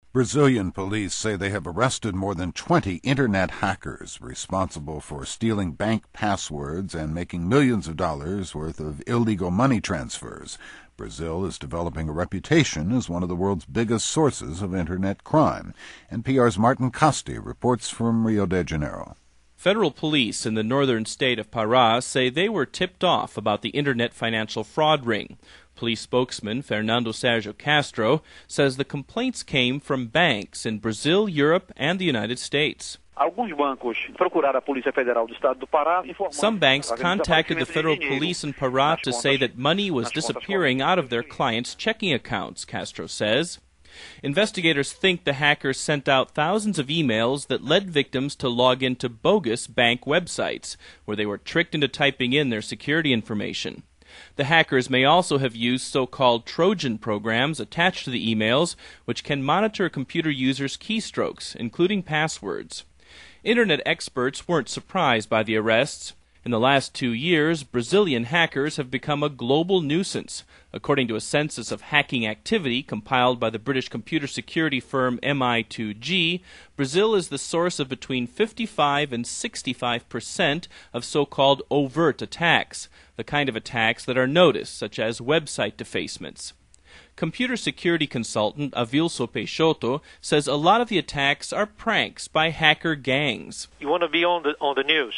Brazilian police say they have arrested more than 20 internet hackers responsible for stealing bank passwords and making millions of dollars worth of illegal money transfers. Brazil is developing a reputation as one of the world's biggest sources of internet crime. NPR's Martin Casti reports from Rio de Janeiro. Federal police in the northern state of Pará say they were tipped off about the internet financial fraud ring. Police spokesman Fernando Sergio Castro says the complaints came from banks in Brazil, Europe, and the United States. Some banks contacted the federal police in Pará to say that money was disappearing out of their clients' checking accounts, Castro says. Investigators think the hackers sent out thousands of emails that led victims to log into bogus bank websites, where they were tricked into typing in their security information. The hackers may also have used so-called Trojan programs attached to the emails, which can monitor a computer user's keystrokes, including passwords. Internet experts weren't surprised by the arrests. In the last 2 years, Brazilian hackers have become a global nuisance. According to a census of hacking activity compiled by the British computer security firm MI2G, Brazil is the source of between 55 and 65% of so-called overt attacks, the kind of attacks that are noticed, such as website defacements. Computer security consultant Avilso Peixoto says a lot of the attacks are pranks by hacker gangs. You want to be on the news.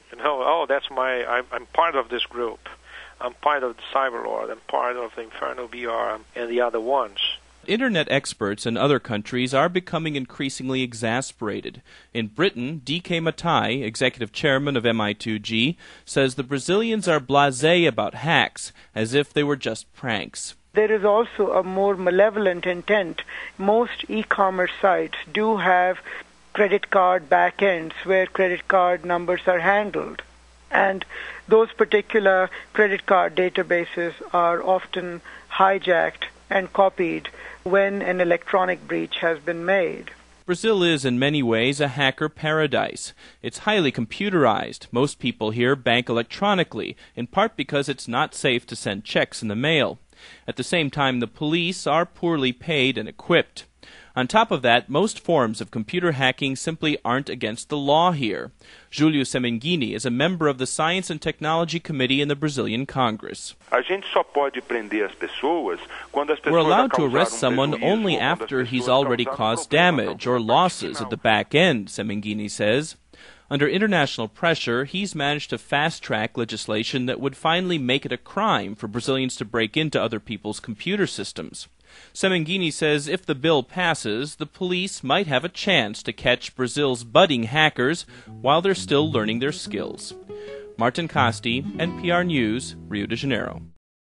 I'm part of this group. I'm part of the Cyberlord. I'm part of the Inferno BR and the other ones. Internet experts in other countries are becoming increasingly exasperated. In Britain, D.K. Matai, executive chairman of MI2G, says the Brazilians are blasé about hacks, as if they were just pranks. There is also a more malevolent intent. Most e-commerce sites do have credit card backends where credit card numbers are handled. And those particular credit card databases are often hijacked and copied when an electronic breach has been made. Brazil is in many ways a hacker paradise. It's highly computerized. Most people here bank electronically, in part because it's not safe to send checks in the mail. At the same time, the police are poorly paid and equipped. On top of that, most forms of computer hacking simply aren't against the law here. Júlio Semenghini is a member of the Science and Technology Committee in the Brazilian Congress. We're allowed to arrest someone only after he's already caused damage or losses at the back end, Semenghini says. Under international pressure, he's managed to fast-track legislation that would finally make it a crime for Brazilians to break into other people's computer systems. Semenghini says if the bill passes, the police might have a chance to catch Brazil's budding hackers while they're still learning their skills. Martin Casti, NPR News, Rio de Janeiro.